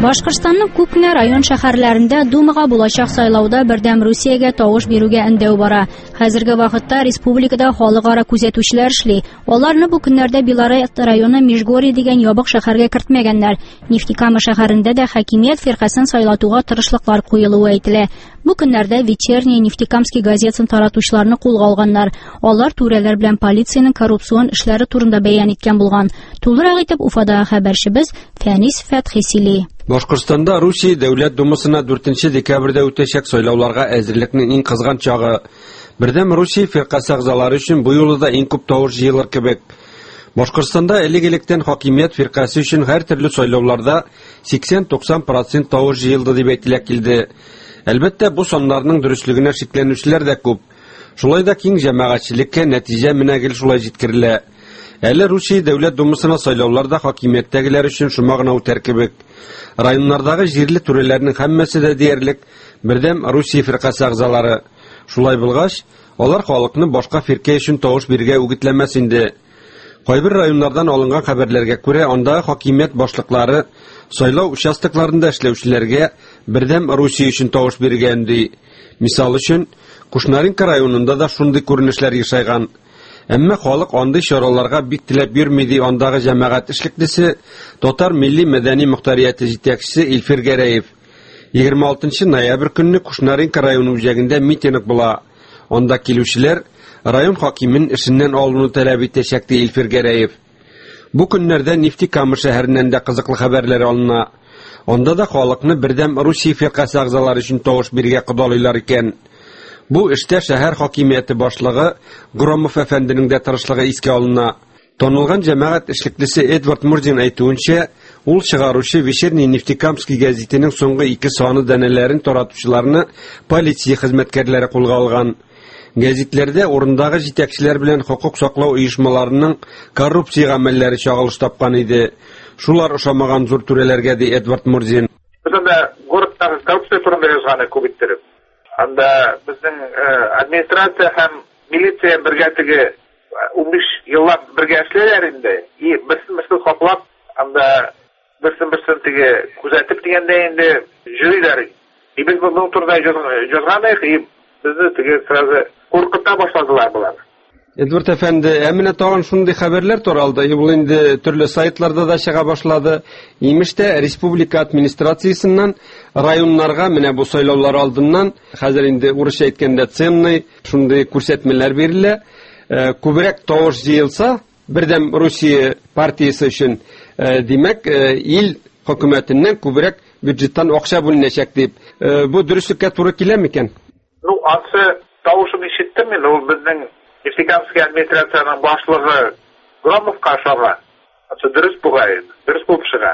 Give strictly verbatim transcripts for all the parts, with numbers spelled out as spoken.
Башкортстанның күп кенә район шәһәрләрендә Думага булачак сайлауда бердәм Русиягә тавыш бирүгә өндәү бара. Хәзерге вакытта республикада халыкара күзәтүчеләр эшли. Аларны бу көннәрдә Белорет районы Межгорье дигән ябык шәһәргә кертмәгәннәр. Нефтекама шәһәрендә дә хакимият фиркасын сайлатуга тырышлыклар куелуы әйтелә. Бу көннәрдә Вечерний Нефтекамский газетасын таратучыларны кулга алганнар. Алар түрәләр белән полициянең коррупцион эшләре турында бәян иткән булган. Тулырак итеп Уфадагы хәбәрчебез Фәнис Фәтхисили. Башкортстанда Русия Дәүләт Думасына дүртенче декабрьдә үтәчәк сайлауларга әзерлекнең иң кызган чагы. Бердәм Русия фиркасы әгъзалары өчен бу юлы да иң күп тавыш җыелыр кебек. Башкортстанда элек-электән хакимият фиркасы өчен һәр төрле сайлауларда сиксән-туксан процент тавыш җыелды дип әйтелә килде. Әлбәттә, бу саннарның дөрестлегенә шикләнүчеләр дә күп. Шулай да киң җәмәгатьчелеккә нәтиҗә менә гел шулай җиткерелә. Әле Русия Дәүләт Думасына сайлауларда хакимияттәгеләр өчен шума гына үтәр кебек. Районнардагы җирле түрәләрнең һәммәсе дә диярлек бердәм Русия фиркасы әгъзалары. Шулай булгач, алар халыкны башка фирка өчен тавыш бирергә үгетләмәс инде. Кайбер районнардан алынган хәбәрләргә күрә, андагы хакимият башлыклары сайлау участокларында эшләүчеләргә бердәм Русия өчен тавыш бирергә өнди. Мисал өчен, Кушнаренко районында да шундый күренешләр яшайган. Әмма халык андый чараларга бик теләп йөрми ди андагы җәмәгать эшлеклесе Татар милли мәдәни мөхтәрияте җитәкчесе Илфир Гәрәев. егерме алтынчы ноябрь көнне Кушнаренко районы үзәгендә митинг була. Анда килүчеләр район хакимын эшеннән алуны таләп итәчәк ди Илфир Гәрәев. Бу көннәрдә Нефтекама шәһәреннән дә кызыклы хәбәрләр алына. Анда да халыкны бердәм Русия фиркасы әгъзалары өчен тавыш бирергә кодалыйлар икән. Бу эштә шәһәр хакимияте башлыгы Громов әфәнденең дә тырышлыгы искә алына. Танылган җәмәгать эшлеклесе Эдвард Мурзин әйтүенчә, ул чыгаручы Вечерний Нефтекамский газетаның соңгы ике саны данәләрен таратучыларны полиция хезмәткәрләре кулга алган. Газетләрдә урындагы җитәкчеләр белән хукук саклау оешмаларының коррупция гамәлләре чагылыш тапкан иде. Шулар ошамаган зур түрәләргә ди Эдвард Мурзин. Бездә городтагы коррупция турында язган күп иттереп. Анда безнең администрация һәм милиция бергәлеге унбиш еллап бергә эшләр инде. И берсен-берсен хаклап, анда берсен-берсен теге күзәтеп дигәндә инде жюрилар. И без бу турыда язган идек, безне теге сразу куркыта башладылар булар. Эдвард әфәнде, әминә тагын шундый хәбәрләр таралды. Ул инде төрле сайтларда да чыга башлады. Имештә республика администрациясеннән районнарга менә бу сайлаулар алдыннан хәзер инде урысча әйткәндә ценный шундый күрсәтмәләр бирелә. Күбрәк тавыш җыелса, бердәм Русия партиясе өчен, димәк, ил хөкүмәтеннән күбрәк бюджеттан акча бүленәчәк дип. Бу дөреслеккә туры киләме икән? Ну, ансы тавышын ишеттем мин, ул безнең Нефтекамский администрацияның башлыгы Громовка ошарга. Аты дөрес бугай, дөрес булып чыга.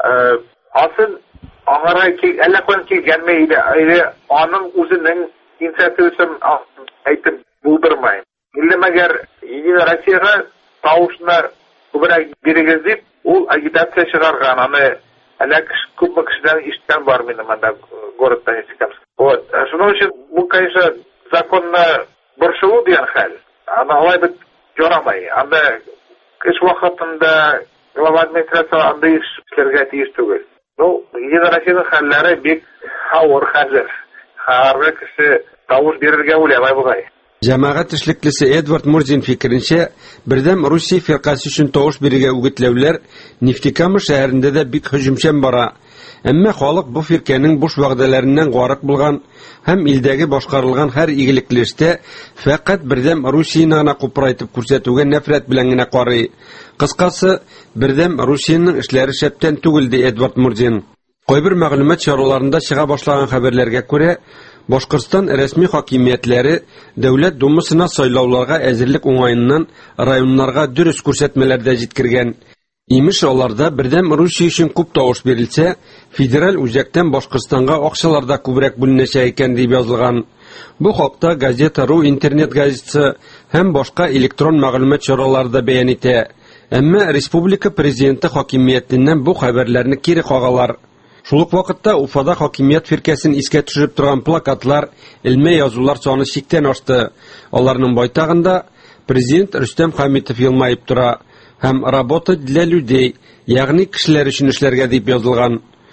Асын аңара әллә каян килгәнме иде, аның үзенең инициативасын әйтеп булдырмай. Иле мәгәр Единая Россияга тавышны күбрәк бирегез дип, ул агитация чыгарган. Аны әллә күпме кешедән ишеткән бар минем анда городта Нефтекамск. Вот. Шуның өчен бу, конечно, законны борчылу дигән хәл. Аны алай бит ярамай. Анда эш вакытында глава администрация анда эшләргә тиеш түгел. Ну, Единая Россияның хәлләре бик авыр хәзер. Һәр кеше тавыш бирергә уйламый бугай. Җәмәгать эшлеклесе Эдвард Мурзин фикеренчә, бердәм Русия фиркасы өчен тавыш бирергә үгетләүләр Нефтекама шәһәрендә дә бик һөҗүмчән бара. Әмма халык бу фирканың буш вәгъдәләреннән гарык булган һәм илдәге башкарылган һәр игелекле эштә фәкать бердәм Русияны гына купрайтып күрсәтүгә нәфрәт белән генә карый. Кыскасы, бердәм Русияның эшләре шәптән түгел ди Эдвард Мурзин. Кайбер мәгълүмат чараларында чыга башлаган хәбәрләргә күрә, Башкортстан рәсми хакимиятләре Дәүләт Думасына сайлауларга әзерлек уңаеннан районнарга дөрес күрсәтмәләрдә җиткергән. Имеш аларда бердәм Русия өчен күп тавыш бирелсә, федераль үзәктән Башкортстанга акчаларда күбрәк бүленәчәк икән дип язылган. Бу хакта газета.ру интернет газетасы һәм башка электрон мәгълүмат чараларында бәян итә. Әмма республика президенты хакимиятеннән бу хәбәрләрне кире кагалар. Шул ук вакытта Уфада хакимият фиркасын искә төшереп торган плакатлар, илме язулар саны чиктән ашты. Аларның байтагында президент Рөстәм Хәмитов елмаеп тора һәм работа для людей, ягъни кешеләр өчен эшләргә дип язылган.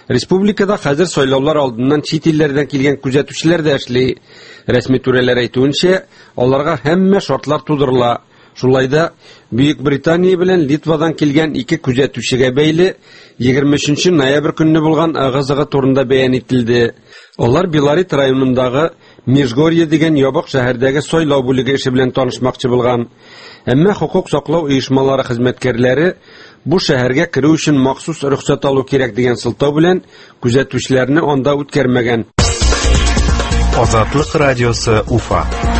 Республикада хәзер сайлаулар алдыннан чит илләрдән килгән күзәтүчеләр дә эшли. Рәсми түрәләр әйтүенчә, аларга һәммә шартлар тудырыла. Шулай да Бөек Британия белән Литвадан килгән ике күзәтүчегә бәйле егерме өченче ноябрь көнне булган ыгы-зыгы турында бәян ителде. Алар Белорит районындагы Межгорье дигән ябык шәһәрдәге сайлау бүлеге эше белән танышмакчы булган. Әмма хукук саклау оешмалары хезмәткәрләре бу шәһәргә керү өчен махсус рөхсәт алу кирәк дигән сылтау белән күзәтүчеләрне анда үткәрмәгән. Азатлык радиосы Уфа.